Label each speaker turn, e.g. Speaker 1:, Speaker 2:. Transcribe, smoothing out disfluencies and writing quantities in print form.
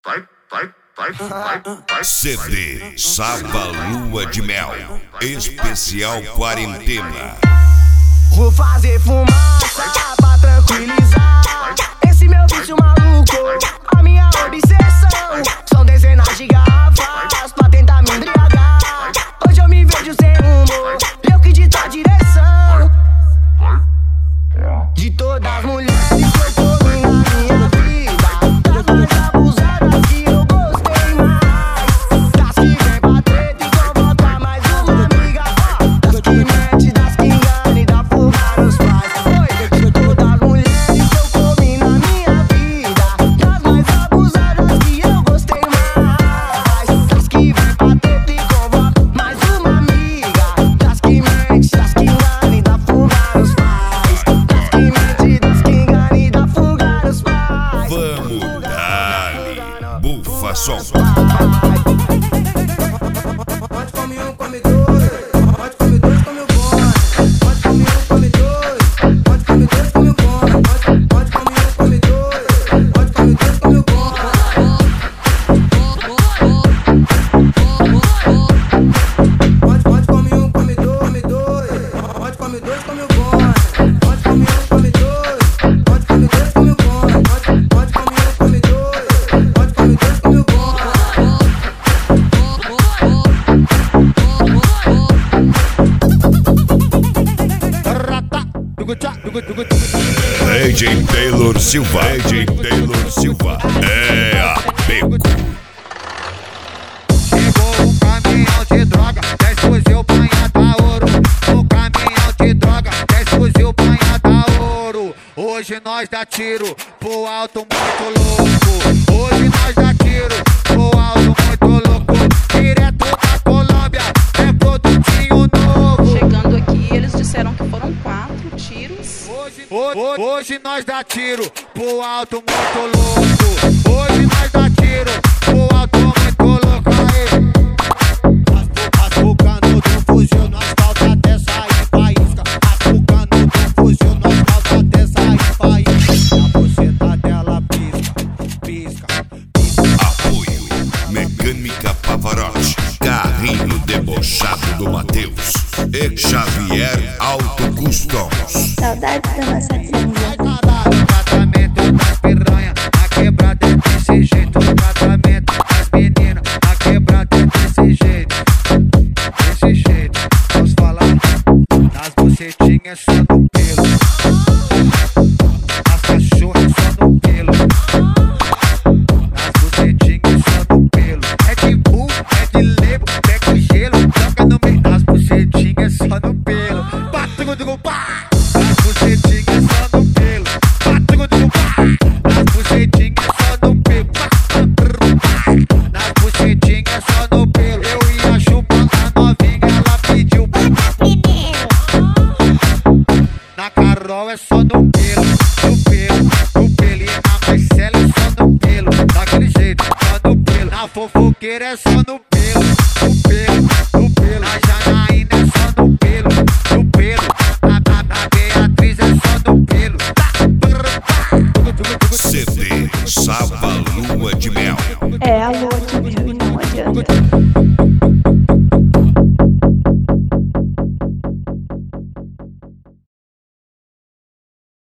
Speaker 1: CD Saba Lua de Mel, especial quarentena.
Speaker 2: Vou fazer fumaça pra tranquilizar esse meu vício maluco. A minha obsessão são dezenas de garrafas pra tentar me embriagar. Hoje eu me vejo sem rumo, eu que dito a direção de todas as mulheres que eu comi na minha vida, das mais abusadas que eu gostei mais, das que vem pra treta e convoca mais uma amiga, das que mete, das que engana e dá fuga nos pais. De todas as mulheres que eu comi na minha vida, das mais abusadas que eu gostei mais, das que vem pra treta e convoca mais uma amiga, das que mete, das que engana e dá fuga nos pais, das que mete, das que engana e dá fuga nos pais.
Speaker 1: Vamos dar bufa som.
Speaker 2: Pode comer um, come dois. Pode comer dois, come o bom. Pode comer um, come dois. Pode comer dois, come o bom. Pode comer um, come dois. Pode comer dois, come o bom. Pode comer um, come dois. Pode comer dois, come o bom. Pode comer um, come dois. Pode comer dois, come o bom. Pode comer um, come dois. Pode comer dois, come o bom.
Speaker 1: DJ Taylor Silva, DJ Taylor Silva, é a Beco.
Speaker 3: Chegou um caminhão de droga, 10 fuzil banhada ouro. O caminhão de droga, 10 fuzil banhada ouro. Hoje nós dá tiro pro alto muito louco. Hoje nós dá tiro pro alto muito louco. Direto da Colômbia, é produtinho novo.
Speaker 4: Chegando aqui, eles disseram que foram 4 tiros.
Speaker 3: Hoje nós dá tiro pro alto muito louco. Hoje nós dá tiro pro alto muito louco. Açucando do fuzil, nós falta até sair faísca. Açucando do fuzil, nós falta até sair faísca. A buceta dela pisca, pisca, pisca.
Speaker 1: Apoio Mecânica Pavarotti, carrinho debochado do Matheus e Xavier Auto Customs.
Speaker 5: Saudades da nossa trilha.
Speaker 3: Tratamento das piranha, a quebrada é desse jeito. Tratamento das meninas, a quebrada é desse jeito. Desse jeito, vamos falar das bucetinhas só no pelo. As cachorras só no pelo. As bucetinhas só no pelo. É de burro, é de lego, pega o gelo, joga no meio. As bucetinhas só no pelo. Batugo, pá! As bucetinhas só no pelo. Batugo, pá! As bucetinhas só no pelo. Nas bucetinhas só no pelo. Eu ia chupar a novinha, ela pediu. Na Carol é só no pelo. No pelo, no pelo. E na Marcela é só no pelo. Daquele jeito, só no pelo. Na fofoqueira é só no pelo. No pelo, no pelo. Na Janaína é só no pelo. No pelo. Na Beatriz é só no pelo.
Speaker 1: CD Saba Lua de Mel.
Speaker 5: É a lua